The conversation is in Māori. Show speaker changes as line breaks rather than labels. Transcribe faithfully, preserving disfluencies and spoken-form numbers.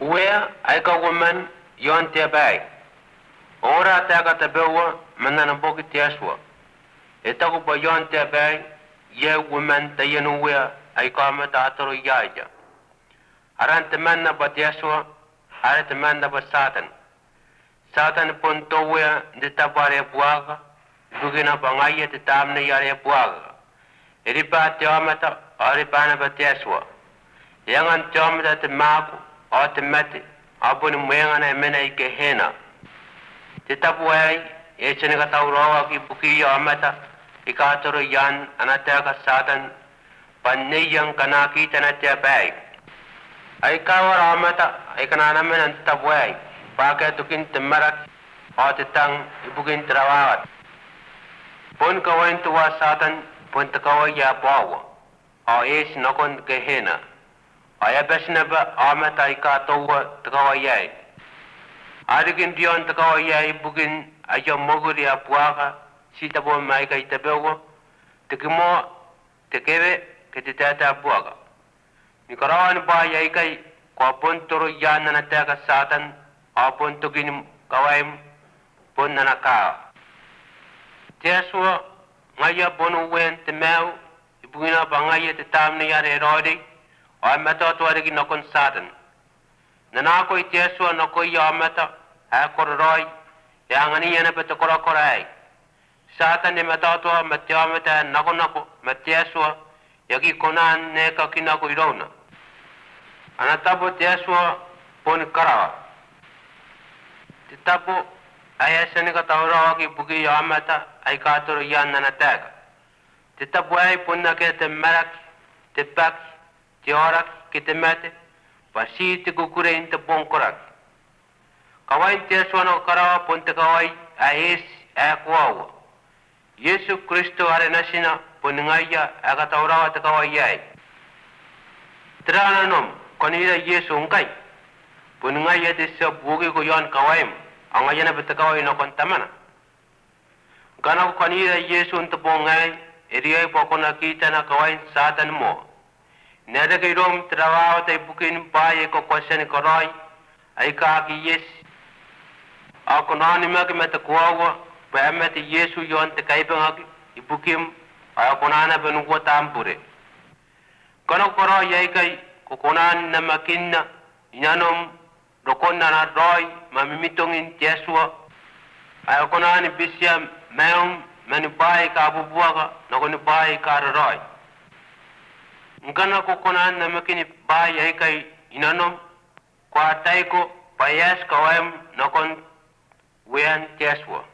Where I go woman yon te bai. Ora ta ka te bewa manana boki te aswa. E taku pa yon te bai ye woman te yenu wea ai ka mata atoro yaja. Aran te manna ba te aswa, ara te manna ba satan. Satan pun to wea de tabare buaga, bugina pa ngaya te tamne yare buaga. Eri pa te amata, ari pa na ba te aswa. Yangan te amata te maku, o te mate, apuni mwengana e mena i ke hena. Te tapu ai, e chene ka tau rawa ki puki i amata, i ka atoro yan anatea ka satan, pa neyang kanaki tana te abai. Ai ka wara amata, ai kanana mena te tapu ai, pa ke tukin te marak, o te tang, i pukin te rawawat. Pun kawain tuwa satan, pun te kawai ya bawa, o es nakon ke hena. Aya besna ba amata i ka towa te kawai ai. Arikin dion te kawai ai bukin ayo moguri a puaka, si tabo mai ka i te bewa, te kimo te kewe ke te tata puaka. Ni karawan ba ai kai ko pun toro yana na te ka satan, a pun tukin kawai pun nana ka. Te aswa ngaya bonu wen te meu, i bugina ba ngaya te tamne yare rodi, o meta to ari na kon satan nana ko itieso no ko ya meta a koroi ya ngani yana pete kora korai satan ne meta to meta meta na ko na ko metieso yaki konan ne ka kina ko irona anata bo tieso pon kara titapo ayasene ka tawra ki bugi ya meta ai ka to yan nana tag titapo ai ponna ke te marak te pak te orak ki te mate, pasi te kukurein te pongkorak. Kawain te suano karawa pun te kawai a es a kuawa. Yesu Kristo are nasina pun ngaya a kataurawa te kawai ai. Terana nom, konira Yesu ngkai. Pun ngaya te se bugi ko yon kawaim, angaya na te kawai no kontamana. Kana konira Yesu te pongai, eriai pokona kita na kawain satan mo. Nada ke rom trawa te bukin bae ko question koroi ai ka ki yes ako nani ma ke meta kuwa pa meta Yesu yon te kai pa ki bukim ako nana benu ko tampure kono koro yai kai ko konan na makinna inanom rokonna na roi ma mimitongin Yesua ay ako nani bisya meum mani bae ka bubuaga na ko ni bae ka roi ngana ko konan na makini ba yai kai inanom kwa taiko payas kawam nakon wean Yesua